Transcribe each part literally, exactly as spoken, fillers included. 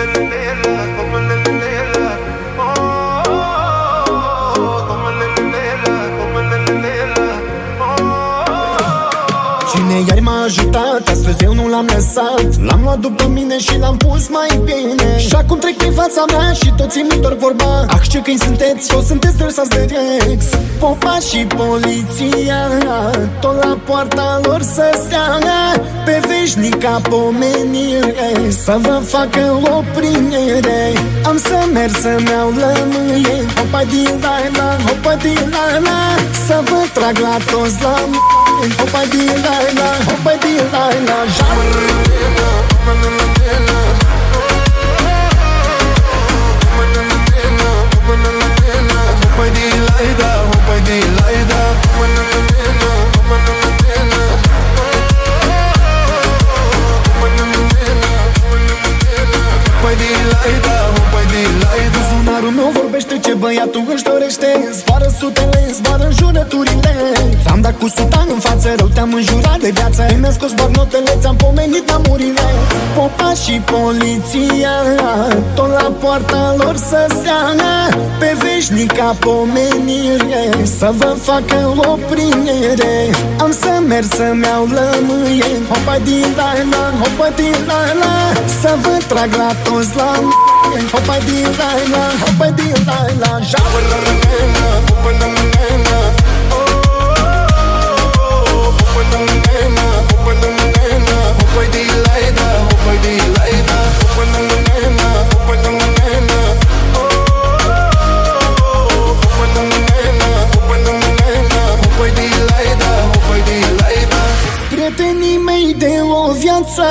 Cine iar m-a ajutat, astăzi eu nu l-am lăsat. L-am luat după mine și l-am pus mai bine. Și acum trec prin fața mea și toți îmi întorc vorba: ah, ce câini sunteți, o sunteți stresați de Rex. Popa și poliția, tot la poarta lor să stea, pe veșnica pomenire, să vă facă oprimire. Am să merg să-mi iau lămâie, hopa din la la, hopa din la la, să vă trag la toți la mâine, hopa din la la, hopa din la la. Buzunarul meu vorbește ce băiatul își dorește. Zboară sutele, zboară înjurăturile. Ți-am dat cu sutan în față, rău te-am înjurat de viață. Mi-am scos bornotele, ți-am pomenit amurile. Popa și poliția, tot la poarta lor să stea, pe veșnica pomenire, să vă facă oprimire. Am să merg să-mi iau lămâie, hopa din la la, hopa din la la, să vă trag la toți la mâine, hopa din la la, hopa din la la. Hopa la la la, hopa la la la, hopa la la la, hopa la la la, hopa din la la, hopa din la la, hopa la la la, hopa la la la, hopa la la la, hopa la la la, hopa din la la, hopa din la la. Prietenii mei de o viață,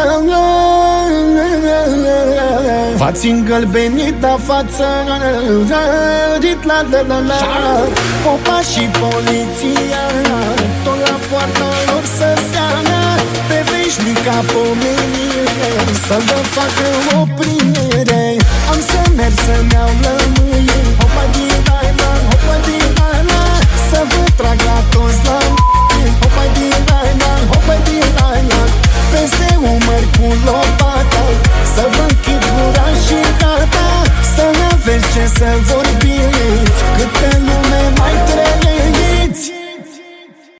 v-ați îngălbenit la față, rit la la la la. Popa și poliția, tot la poarta lor să stea, pe veșnica pomenire, să vă facă oprimire. Am să merg să-mi iau lămâie, hopa din la la, hopa din la la, să vă trag la toți la mâine, hopa din la la, hopa din la la. Peste umăr cu lopata, să vă închid gura și gata, să n-aveți ce să vă